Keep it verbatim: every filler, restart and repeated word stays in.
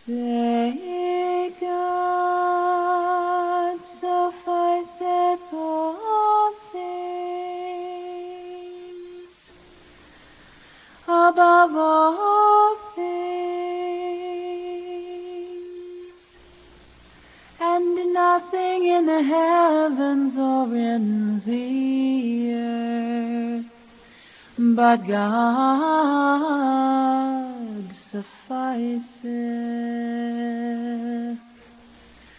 Say God sufficeth all things, above all things, and nothing in the heavens or in the earth but God suffices.